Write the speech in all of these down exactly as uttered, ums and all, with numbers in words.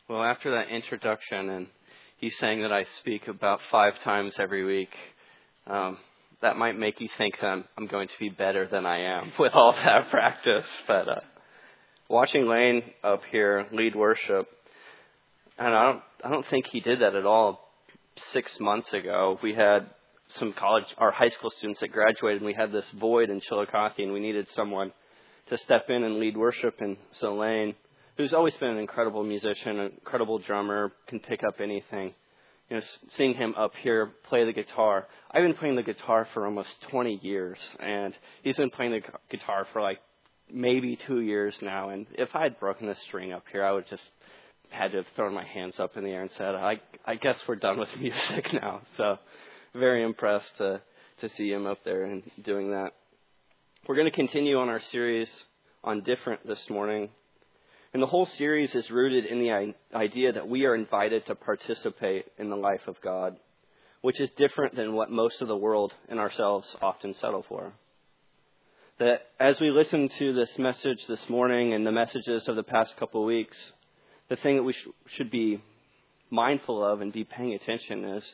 Well, after that introduction, and he's saying that I speak about five times every week, um, that might make you think I'm, I'm going to be better than I am with all that practice. But uh, watching Lane up here lead worship, and I don't, I don't think he did that at all six months ago. We had some college, our high school students that graduated, and we had this void in Chillicothe, and we needed someone to step in and lead worship. And so Lane, who's always been an incredible musician, an incredible drummer, can pick up anything. You know, seeing him up here play the guitar. I've been playing the guitar for almost twenty years, and he's been playing the guitar for like maybe two years now. And if I had broken this string up here, I would just had to have thrown my hands up in the air and said, I, I guess we're done with music now. So very impressed to, to see him up there and doing that. We're going to continue on our series on Different this morning. And the whole series is rooted in the idea that we are invited to participate in the life of God, which is different than what most of the world and ourselves often settle for. That as we listen to this message this morning and the messages of the past couple of weeks, the thing that we sh- should be mindful of and be paying attention is,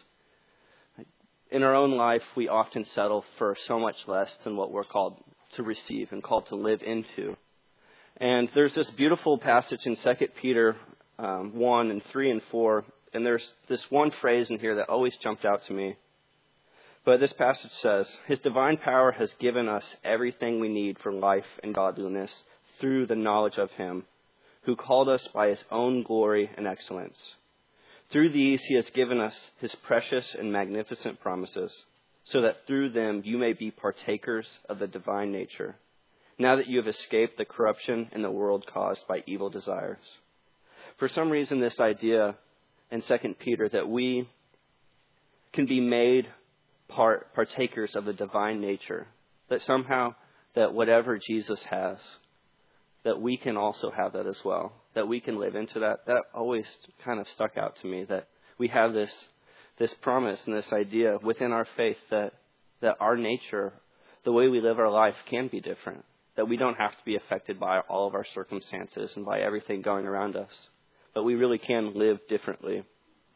in our own life, we often settle for so much less than what we're called to receive and called to live into. And there's this beautiful passage in Second Peter um, one and three and four, and there's this one phrase in here that always jumped out to me. But this passage says, His divine power has given us everything we need for life and godliness through the knowledge of Him, who called us by His own glory and excellence. Through these He has given us His precious and magnificent promises, so that through them you may be partakers of the divine nature, now that you have escaped the corruption in the world caused by evil desires. For some reason, this idea in Second Peter that we can be made part, partakers of the divine nature, that somehow that whatever Jesus has, that we can also have that as well, that we can live into that, that always kind of stuck out to me, that we have this this promise and this idea within our faith that that our nature, the way we live our life, can be different. That we don't have to be affected by all of our circumstances and by everything going around us. But we really can live differently.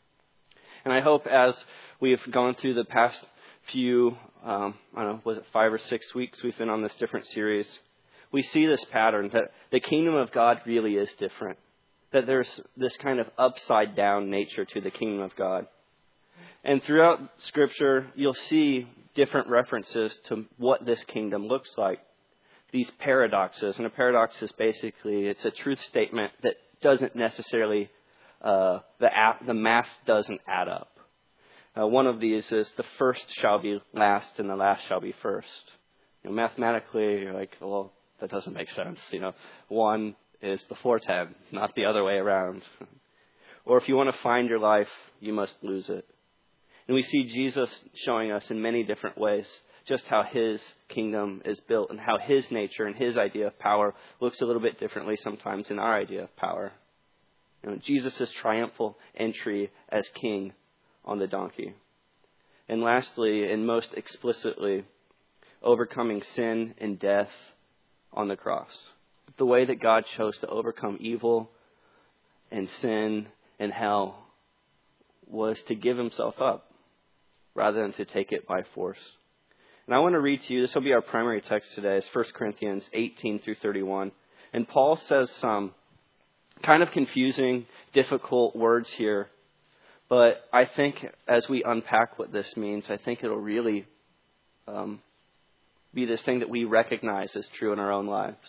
And I hope as we've gone through the past few, um, I don't know, was it five or six weeks we've been on this different series, we see this pattern that the kingdom of God really is different. That there's this kind of upside down nature to the kingdom of God. And throughout Scripture, you'll see different references to what this kingdom looks like. These paradoxes. And a paradox is basically, it's a truth statement that doesn't necessarily, uh, the, the math doesn't add up. Uh, one of these is the first shall be last and the last shall be first. You know, mathematically, you're like, well, that doesn't make sense. You know, one is before ten, not the other way around. Or if you want to find your life, you must lose it. And we see Jesus showing us in many different ways just how His kingdom is built and how His nature and His idea of power looks a little bit differently sometimes than our idea of power. You know, Jesus' triumphal entry as king on the donkey. And lastly, and most explicitly, overcoming sin and death on the cross. The way that God chose to overcome evil and sin and hell was to give Himself up rather than to take it by force. And I want to read to you, this will be our primary text today, is First Corinthians eighteen through thirty-one. And Paul says some kind of confusing, difficult words here. But I think as we unpack what this means, I think it'll really um, be this thing that we recognize as true in our own lives.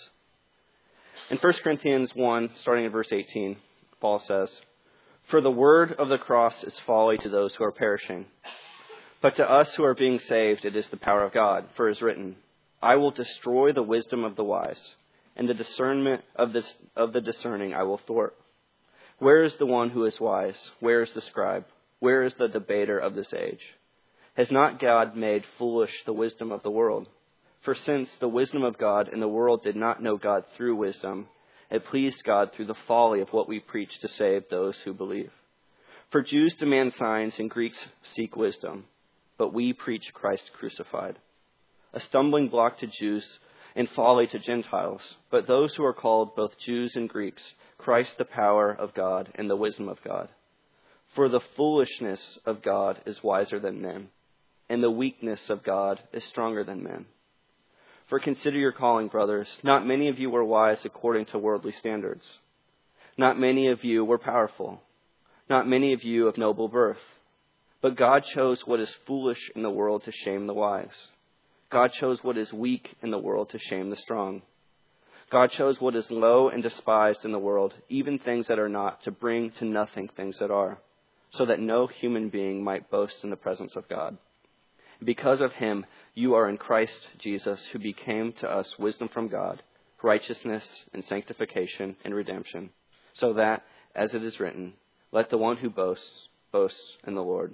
In First Corinthians one, starting in verse eighteen, Paul says, For the word of the cross is folly to those who are perishing. But to us who are being saved, it is the power of God. For it is written, I will destroy the wisdom of the wise, and the discernment of, this, of the discerning I will thwart. Where is the one who is wise? Where is the scribe? Where is the debater of this age? Has not God made foolish the wisdom of the world? For since the wisdom of God and the world did not know God through wisdom, it pleased God through the folly of what we preach to save those who believe. For Jews demand signs and Greeks seek wisdom, but we preach Christ crucified, a stumbling block to Jews and folly to Gentiles. But those who are called, both Jews and Greeks, Christ the power of God and the wisdom of God. For the foolishness of God is wiser than men, and the weakness of God is stronger than men. For consider your calling, brothers. Not many of you were wise according to worldly standards. Not many of you were powerful. Not many of you of noble birth. But God chose what is foolish in the world to shame the wise. God chose what is weak in the world to shame the strong. God chose what is low and despised in the world, even things that are not, to bring to nothing things that are, so that no human being might boast in the presence of God. Because of him, you are in Christ Jesus, who became to us wisdom from God, righteousness and sanctification and redemption, so that, as it is written, let the one who boasts, boast in the Lord.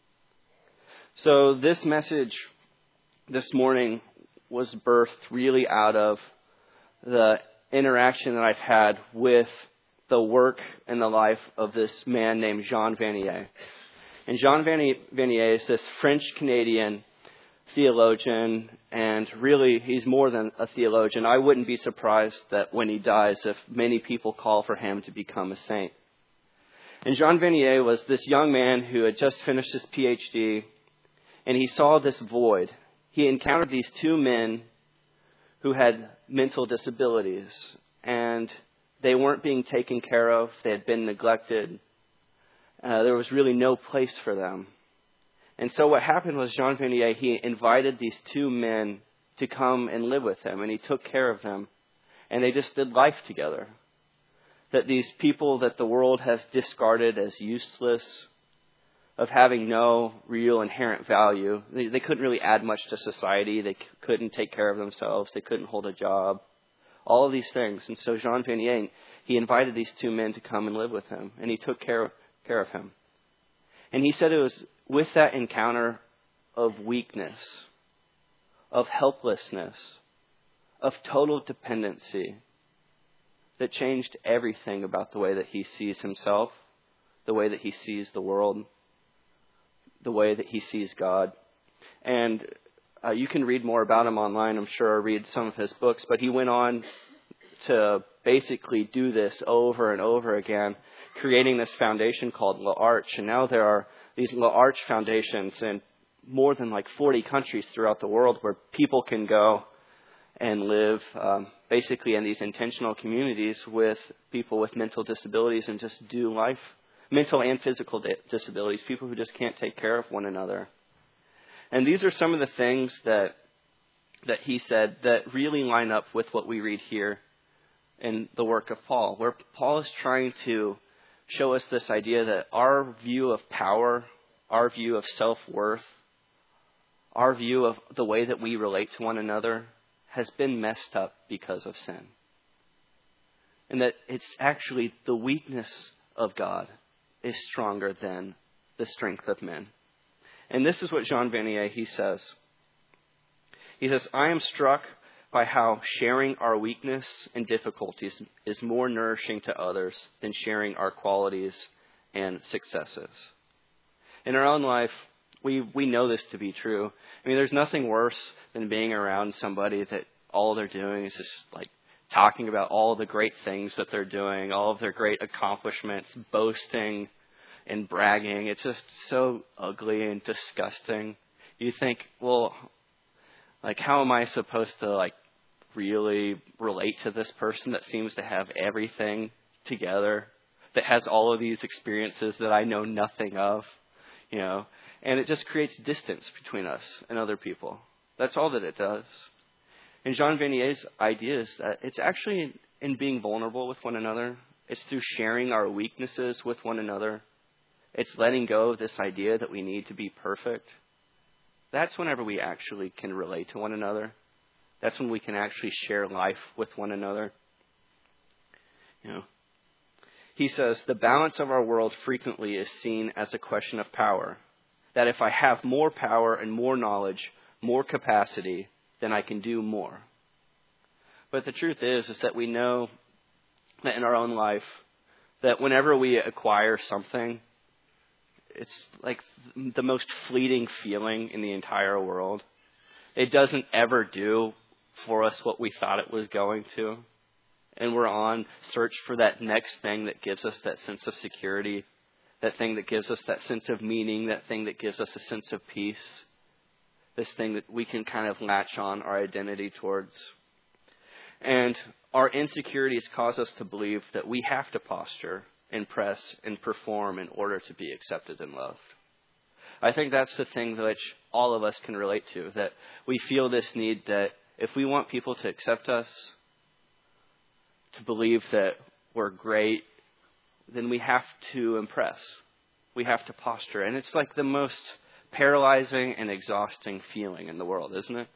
So this message this morning was birthed really out of the interaction that I've had with the work and the life of this man named Jean Vanier. And Jean Vanier is this French-Canadian theologian, and really he's more than a theologian. I wouldn't be surprised that when he dies, if many people call for him to become a saint. And Jean Vanier was this young man who had just finished his P H D, and he saw this void. He encountered these two men who had mental disabilities, and they weren't being taken care of. They had been neglected. Uh, there was really no place for them. And so what happened was Jean Vanier, he invited these two men to come and live with him, and he took care of them, and they just did life together. That these people that the world has discarded as useless, of having no real inherent value. They, they couldn't really add much to society. They c- couldn't take care of themselves. They couldn't hold a job. All of these things. And so Jean Vanier, he invited these two men to come and live with him. And he took care, care of him. And he said it was with that encounter of weakness, of helplessness, of total dependency, that changed everything about the way that he sees himself, the way that he sees the world, the way that he sees God. And uh, you can read more about him online, I'm sure, or read some of his books. But he went on to basically do this over and over again, creating this foundation called L'Arche. And now there are these L'Arche foundations in more than like forty countries throughout the world where people can go and live um, basically in these intentional communities with people with mental disabilities and just do life. Mental and physical disabilities, people who just can't take care of one another. And these are some of the things that that he said that really line up with what we read here in the work of Paul, where Paul is trying to show us this idea that our view of power, our view of self-worth, our view of the way that we relate to one another has been messed up because of sin. And that it's actually the weakness of God is stronger than the strength of men. And this is what Jean Vanier, he says. He says, I am struck by how sharing our weakness and difficulties is more nourishing to others than sharing our qualities and successes. In our own life, we, we know this to be true. I mean, there's nothing worse than being around somebody that all they're doing is just like talking about all the great things that they're doing, all of their great accomplishments, boasting and bragging. It's just so ugly and disgusting. You think, well, like, how am I supposed to, like, really relate to this person that seems to have everything together, that has all of these experiences that I know nothing of, you know? And it just creates distance between us and other people. That's all that it does. And Jean Vanier's idea is that it's actually in being vulnerable with one another. It's through sharing our weaknesses with one another. It's letting go of this idea that we need to be perfect. That's whenever we actually can relate to one another. That's when we can actually share life with one another. You know, he says, the balance of our world frequently is seen as a question of power. That if I have more power and more knowledge, more capacity, then I can do more. But the truth is, is that we know that in our own life, that whenever we acquire something, it's like the most fleeting feeling in the entire world. It doesn't ever do for us what we thought it was going to. And we're on search for that next thing that gives us that sense of security, that thing that gives us that sense of meaning, that thing that gives us a sense of peace, this thing that we can kind of latch on our identity towards. And our insecurities cause us to believe that we have to posture, impress, and perform in order to be accepted and loved. I think that's the thing which all of us can relate to, that we feel this need that if we want people to accept us, to believe that we're great, then we have to impress. We have to posture. And it's like the most paralyzing and exhausting feeling in the world, isn't it?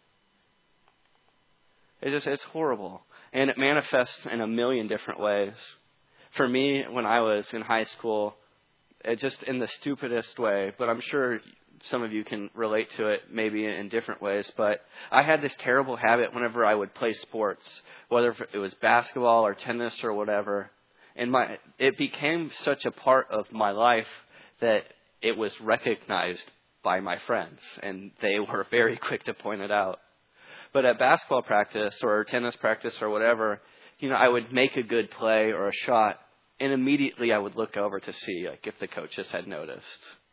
It just, it's horrible. And it manifests in a million different ways. For me, when I was in high school, it just in the stupidest way, but I'm sure some of you can relate to it maybe in different ways, but I had this terrible habit whenever I would play sports, whether it was basketball or tennis or whatever, and my it became such a part of my life that it was recognized by my friends, and they were very quick to point it out. But at basketball practice or tennis practice or whatever, you know, I would make a good play or a shot, and immediately I would look over to see like if the coaches had noticed.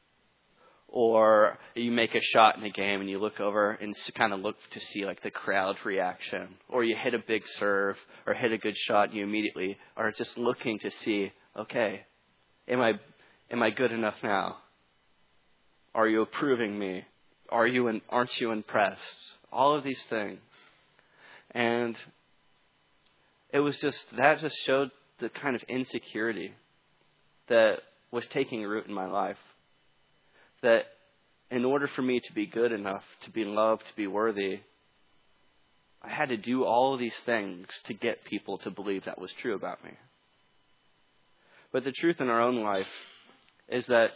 Or you make a shot in a game and you look over and kind of look to see like the crowd reaction. Or you hit a big serve or hit a good shot and you immediately are just looking to see, okay, am I am I good enough now? Are you approving me? Are you in, aren't you impressed? All of these things. And it was just, that just showed the kind of insecurity that was taking root in my life. That in order for me to be good enough, to be loved, to be worthy, I had to do all of these things to get people to believe that was true about me. But the truth in our own life is that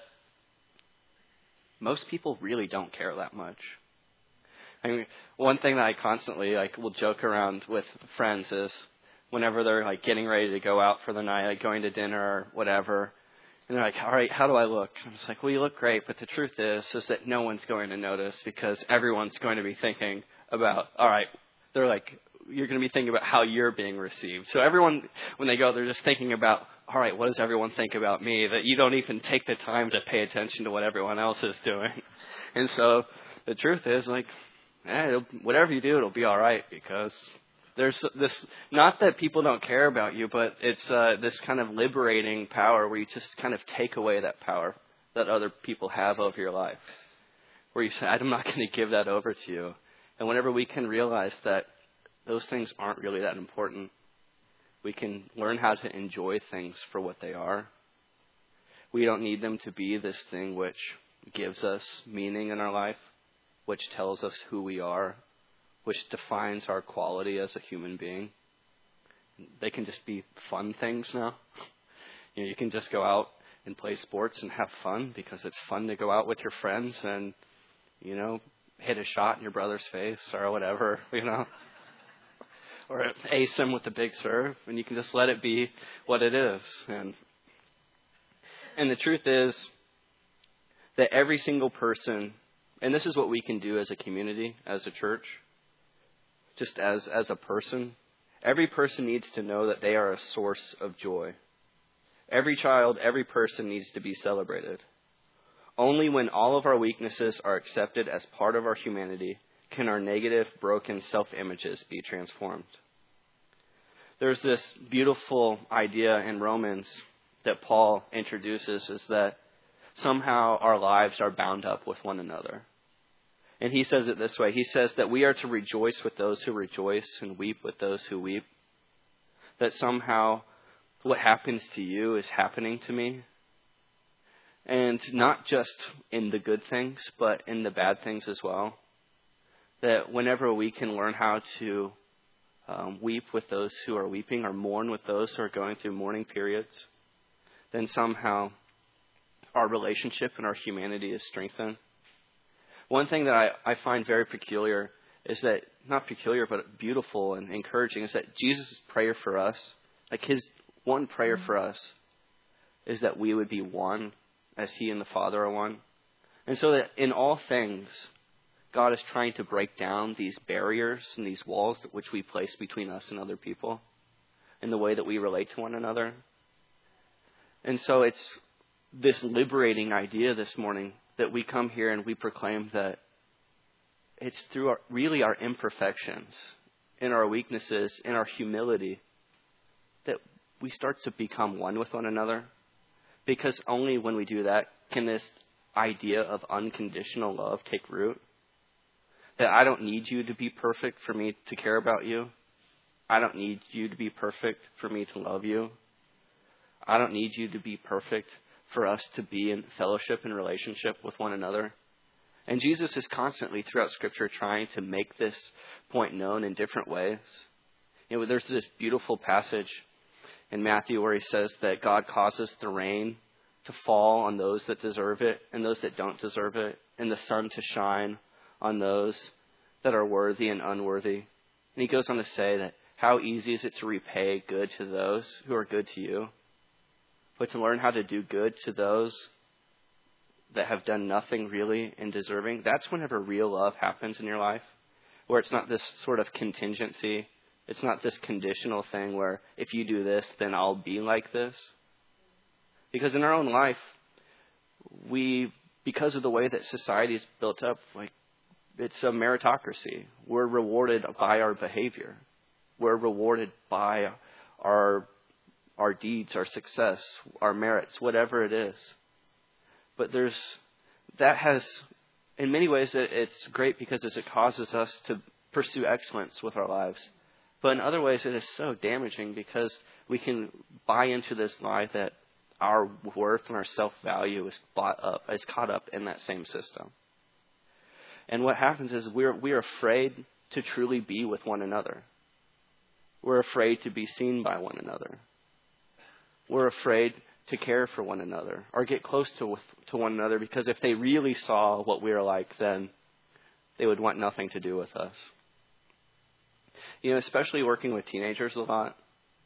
most people really don't care that much. I mean, one thing that I constantly like will joke around with friends is whenever they're like getting ready to go out for the night, like going to dinner or whatever, and they're like, all right, how do I look? I'm just like, well, you look great, but the truth is, is that no one's going to notice because everyone's going to be thinking about, all right, they're like, you're going to be thinking about how you're being received. So everyone, when they go, they're just thinking about, all right, what does everyone think about me? That you don't even take the time to pay attention to what everyone else is doing. And so the truth is, like, eh, it'll, whatever you do, it'll be all right because there's this, not that people don't care about you, but it's uh, this kind of liberating power where you just kind of take away that power that other people have over your life. Where you say, I'm not going to give that over to you. And whenever we can realize that those things aren't really that important, we can learn how to enjoy things for what they are. We don't need them to be this thing which gives us meaning in our life, which tells us who we are, which defines our quality as a human being. They can just be fun things now. You know, you can just go out and play sports and have fun because it's fun to go out with your friends and, you know, hit a shot in your brother's face or whatever, you know. Or ace him with a big serve, and you can just let it be what it is. And and the truth is that every single person, and this is what we can do as a community, as a church, just as, as a person, every person needs to know that they are a source of joy. Every child, every person needs to be celebrated. Only when all of our weaknesses are accepted as part of our humanity can our negative, broken self-images be transformed. There's this beautiful idea in Romans that Paul introduces, is that somehow our lives are bound up with one another. And he says it this way. He says that we are to rejoice with those who rejoice and weep with those who weep. That somehow what happens to you is happening to me. And not just in the good things, but in the bad things as well. That whenever we can learn how to um, weep with those who are weeping or mourn with those who are going through mourning periods, then somehow our relationship and our humanity is strengthened. One thing that I, I find very peculiar is that, not peculiar, but beautiful and encouraging, is that Jesus' prayer for us, like his one prayer for us, is that we would be one as he and the Father are one. And so that in all things, God is trying to break down these barriers and these walls that which we place between us and other people in the way that we relate to one another. And so it's this liberating idea this morning that we come here and we proclaim that it's through our, really our imperfections, in our weaknesses, in our humility, that we start to become one with one another. Because only when we do that can this idea of unconditional love take root. That I don't need you to be perfect for me to care about you. I don't need you to be perfect for me to love you. I don't need you to be perfect for us to be in fellowship and relationship with one another. And Jesus is constantly throughout Scripture trying to make this point known in different ways. You know, there's this beautiful passage in Matthew where he says that God causes the rain to fall on those that deserve it and those that don't deserve it, and the sun to shine on those that are worthy and unworthy. And he goes on to say that how easy is it to repay good to those who are good to you, but to learn how to do good to those that have done nothing really in deserving. That's whenever real love happens in your life, where it's not this sort of contingency. It's not this conditional thing where if you do this, then I'll be like this. Because in our own life, we, because of the way that society is built up, like it's a meritocracy. We're rewarded by our behavior. We're rewarded by our our deeds, our success, our merits, whatever it is. But there's that has, in many ways, it, it's great because it causes us to pursue excellence with our lives. But in other ways, it is so damaging because we can buy into this lie that our worth and our self-value is bought up, is caught up in that same system. And what happens is we're we're afraid to truly be with one another. We're afraid to be seen by one another. We're afraid to care for one another or get close to to one another, because if they really saw what we are like, then they would want nothing to do with us. You know, especially working with teenagers a lot.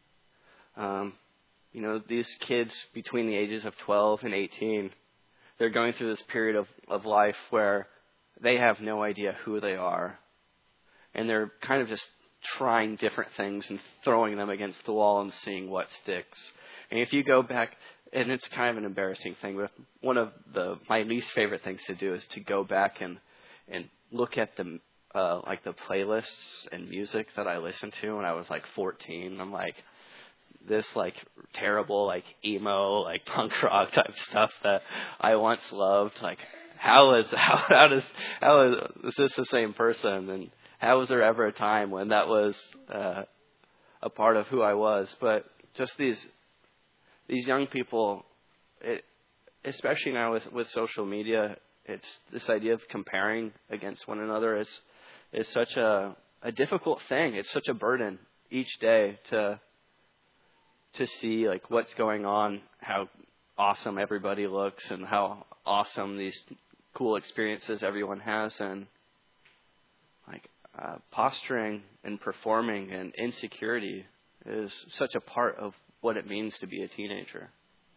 Um, you know, these kids between the ages of twelve and eighteen, they're going through this period of, of life where they have no idea who they are. And they're kind of just trying different things and throwing them against the wall and seeing what sticks. And if you go back, and it's kind of an embarrassing thing, but one of the my least favorite things to do is to go back and and look at the uh, like the playlists and music that I listened to when I was like fourteen. I'm like, this like terrible like emo like punk rock type stuff that I once loved. Like, how is how how does how is is this the same person? And how was there ever a time when that was uh, a part of who I was? But just these. These young people, it, especially now with, with social media, it's this idea of comparing against one another is is such a, a difficult thing. It's such a burden each day to to see like what's going on, how awesome everybody looks, and how awesome these cool experiences everyone has, and like uh, posturing and performing and insecurity is such a part of what it means to be a teenager.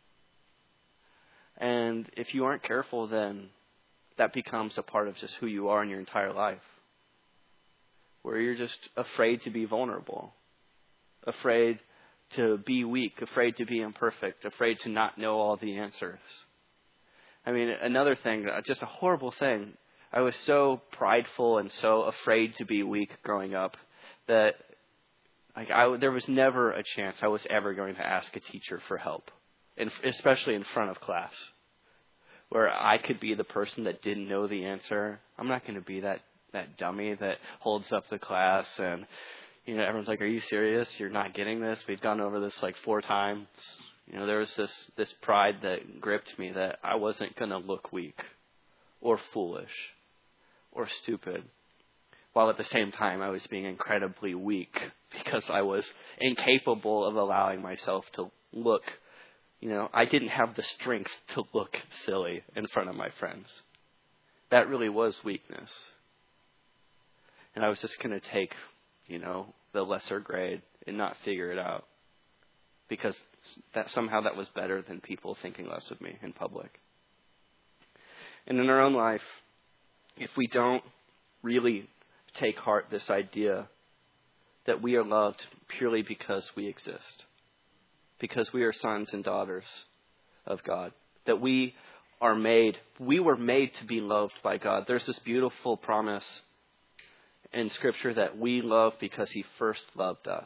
And if you aren't careful, then that becomes a part of just who you are in your entire life, where you're just afraid to be vulnerable, afraid to be weak, afraid to be imperfect, afraid to not know all the answers. I mean, another thing, just a horrible thing, I was so prideful and so afraid to be weak growing up that Like I, there was never a chance I was ever going to ask a teacher for help, and especially in front of class, where I could be the person that didn't know the answer. I'm not going to be that, that dummy that holds up the class and, you know, everyone's like, "Are you serious? You're not getting this? We've gone over this like four times." You know, there was this this pride that gripped me that I wasn't going to look weak, or foolish, or stupid. While at the same time, I was being incredibly weak because I was incapable of allowing myself to look, you know, I didn't have the strength to look silly in front of my friends. That really was weakness. And I was just going to take, you know, the lesser grade and not figure it out, because that somehow that was better than people thinking less of me in public. And in our own life, if we don't really take heart this idea that we are loved purely because we exist, because we are sons and daughters of God, that we are made, we were made to be loved by God. There's this beautiful promise in Scripture that we love because He first loved us.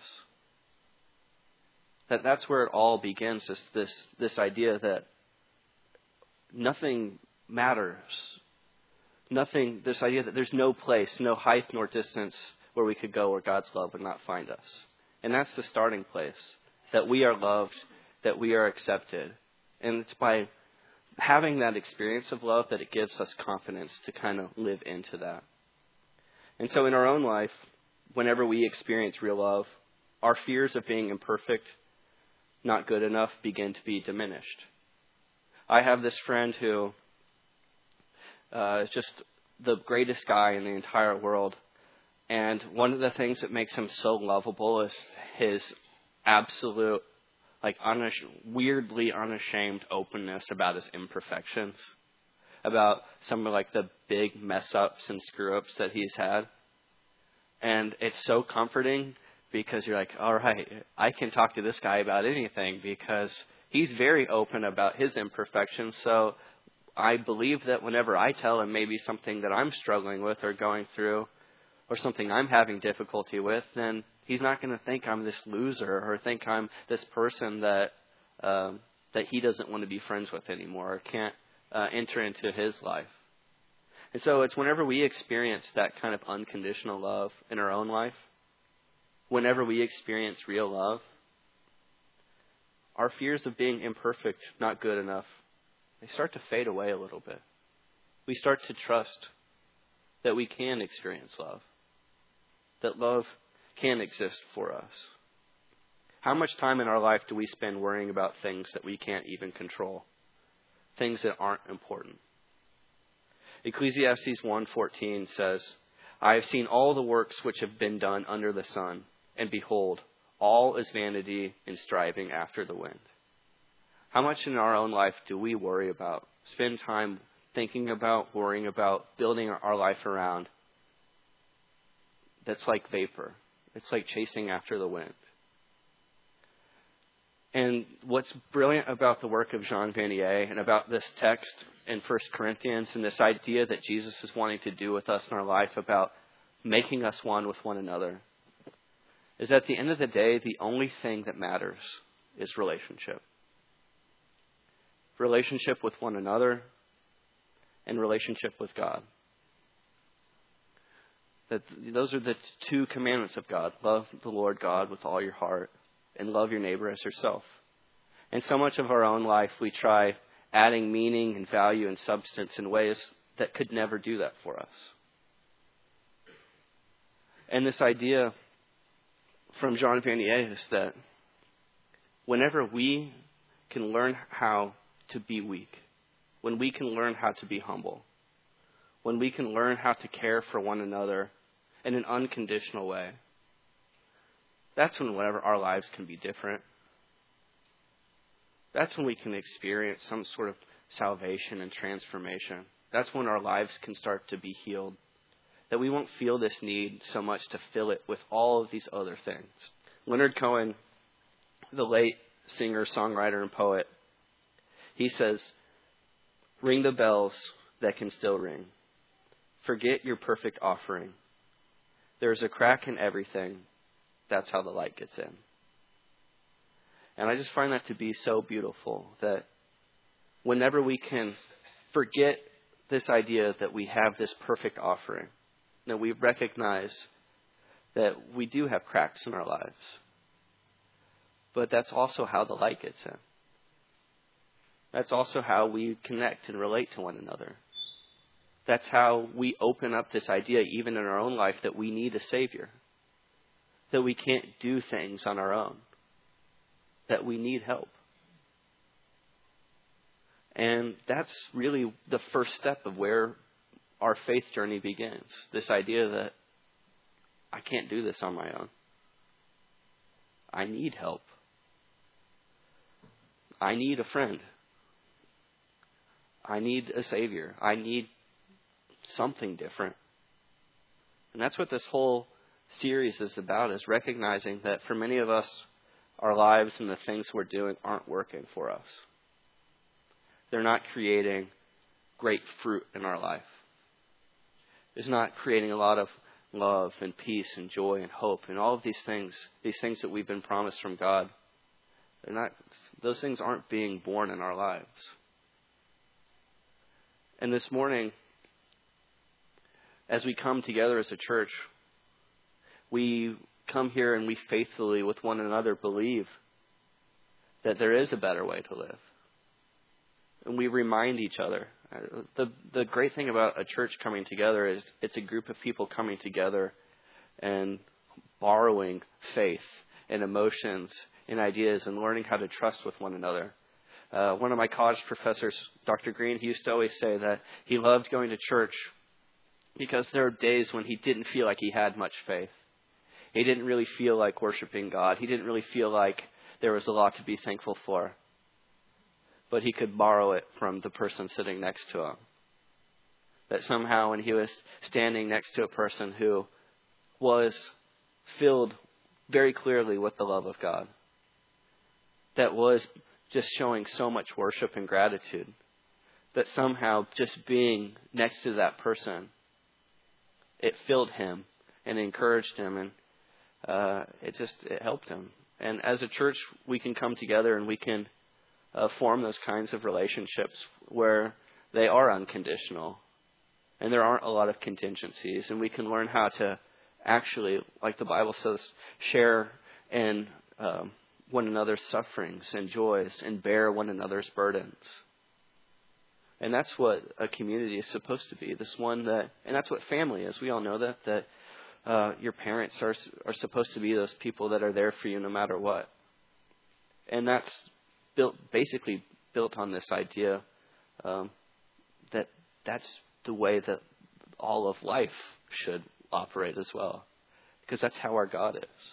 That that's where it all begins, is this, this idea that nothing matters. Nothing, this idea that there's no place, no height nor distance where we could go where God's love would not find us. And that's the starting place, that we are loved, that we are accepted. And it's by having that experience of love that it gives us confidence to kind of live into that. And so in our own life, whenever we experience real love, our fears of being imperfect, not good enough, begin to be diminished. I have this friend who uh, is just the greatest guy in the entire world. And one of the things that makes him so lovable is his absolute, like, unash- weirdly unashamed openness about his imperfections, about some of, like, the big mess-ups and screw-ups that he's had. And it's so comforting because you're like, all right, I can talk to this guy about anything because he's very open about his imperfections. So I believe that whenever I tell him maybe something that I'm struggling with or going through or something I'm having difficulty with, then he's not going to think I'm this loser or think I'm this person that um, that he doesn't want to be friends with anymore or can't uh, enter into his life. And so it's whenever we experience that kind of unconditional love in our own life, whenever we experience real love, our fears of being imperfect, not good enough, they start to fade away a little bit. We start to trust that we can experience love, that love can exist for us. How much time in our life do we spend worrying about things that we can't even control, things that aren't important? Ecclesiastes one fourteen says, I have seen all the works which have been done under the sun, and behold, all is vanity and striving after the wind. How much in our own life do we worry about, spend time thinking about, worrying about, building our life around? That's like vapor. It's like chasing after the wind. And what's brilliant about the work of Jean Vanier and about this text in First Corinthians and this idea that Jesus is wanting to do with us in our life about making us one with one another is at the end of the day, the only thing that matters is relationship. Relationship with one another and relationship with God. That those are the two commandments of God. Love the Lord God with all your heart and love your neighbor as yourself. And so much of our own life, we try adding meaning and value and substance in ways that could never do that for us. And this idea from Jean Vanier is that whenever we can learn how to be weak, when we can learn how to be humble, when we can learn how to care for one another in an unconditional way, that's when whenever our lives can be different. That's when we can experience some sort of salvation and transformation. That's when our lives can start to be healed. That we won't feel this need so much to fill it with all of these other things. Leonard Cohen, the late singer, songwriter, and poet, he says, ring the bells that can still ring. Forget your perfect offering. There's a crack in everything. That's how the light gets in. And I just find that to be so beautiful that whenever we can forget this idea that we have this perfect offering, that we recognize that we do have cracks in our lives, but that's also how the light gets in. That's also how we connect and relate to one another. That's how we open up this idea, even in our own life, that we need a Savior. That we can't do things on our own. That we need help. And that's really the first step of where our faith journey begins. This idea that I can't do this on my own. I need help. I need a friend. I need a Savior. I need something different. And that's what this whole series is about, is recognizing that for many of us, our lives and the things we're doing aren't working for us. They're not creating great fruit in our life. It's not creating a lot of love and peace and joy and hope and all of these things, these things that we've been promised from God. They're not, those things aren't being born in our lives. And this morning, as we come together as a church, we come here and we faithfully with one another believe that there is a better way to live. And we remind each other. The the great thing about a church coming together is it's a group of people coming together and borrowing faith and emotions and ideas and learning how to trust with one another. Uh, one of my college professors, Doctor Green, he used to always say that he loved going to church because there are days when he didn't feel like he had much faith. He didn't really feel like worshiping God. He didn't really feel like there was a lot to be thankful for. But he could borrow it from the person sitting next to him. That somehow when he was standing next to a person who was filled very clearly with the love of God, that was just showing so much worship and gratitude, that somehow just being next to that person, it filled him and encouraged him, and uh, it just it helped him. And as a church, we can come together and we can uh, form those kinds of relationships where they are unconditional and there aren't a lot of contingencies, and we can learn how to actually, like the Bible says, share in um, one another's sufferings and joys and bear one another's burdens. And that's what a community is supposed to be. This one that, and that's what family is. We all know that, that uh, your parents are are supposed to be those people that are there for you no matter what. And that's built, basically built on this idea um, that that's the way that all of life should operate as well, because that's how our God is.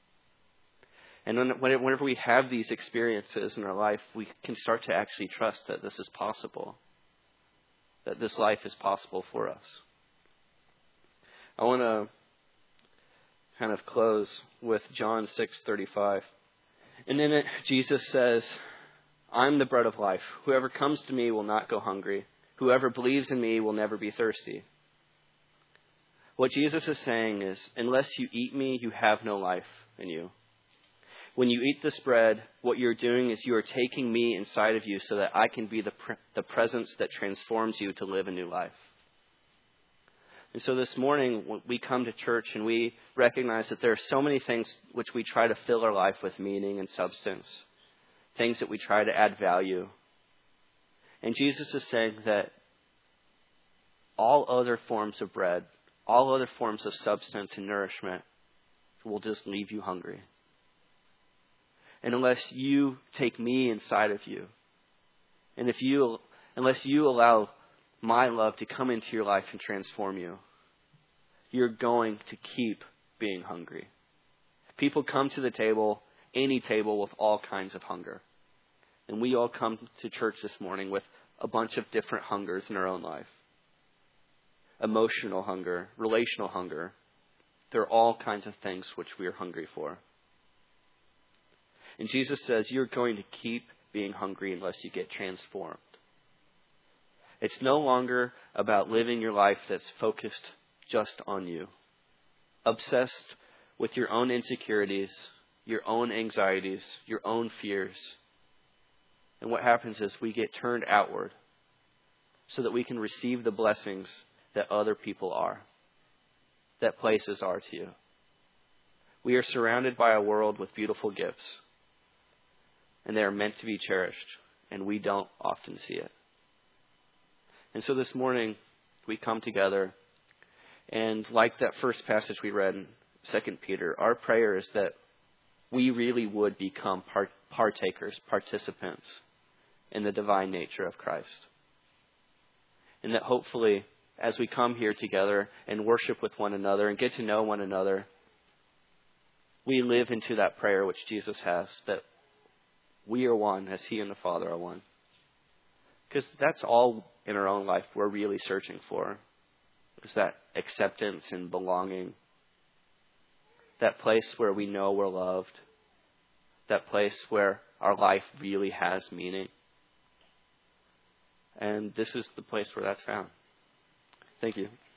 And when, whenever we have these experiences in our life, we can start to actually trust that this is possible, that this life is possible for us. I want to kind of close with John six thirty-five. And in it, Jesus says, "I'm the bread of life. Whoever comes to me will not go hungry. Whoever believes in me will never be thirsty." What Jesus is saying is, unless you eat me, you have no life in you. When you eat this bread, what you're doing is you are taking me inside of you so that I can be the pre- the presence that transforms you to live a new life. And so this morning, we come to church and we recognize that there are so many things which we try to fill our life with meaning and substance, things that we try to add value. And Jesus is saying that all other forms of bread, all other forms of substance and nourishment will just leave you hungry. And unless you take me inside of you, and if you, unless you allow my love to come into your life and transform you, you're going to keep being hungry. People come to the table, any table, with all kinds of hunger. And we all come to church this morning with a bunch of different hungers in our own life. Emotional hunger, relational hunger. There are all kinds of things which we are hungry for. And Jesus says you're going to keep being hungry unless you get transformed. It's no longer about living your life that's focused just on you, obsessed with your own insecurities, your own anxieties, your own fears. And what happens is we get turned outward so that we can receive the blessings that other people are, that places are to you. We are surrounded by a world with beautiful gifts, and they are meant to be cherished, and we don't often see it. And so this morning, we come together, and like that first passage we read in Second Peter, our prayer is that we really would become part- partakers, participants in the divine nature of Christ. And that hopefully, as we come here together and worship with one another and get to know one another, we live into that prayer which Jesus has, that we are one as He and the Father are one. Because that's all in our own life we're really searching for. It's that acceptance and belonging. That place where we know we're loved. That place where our life really has meaning. And this is the place where that's found. Thank you.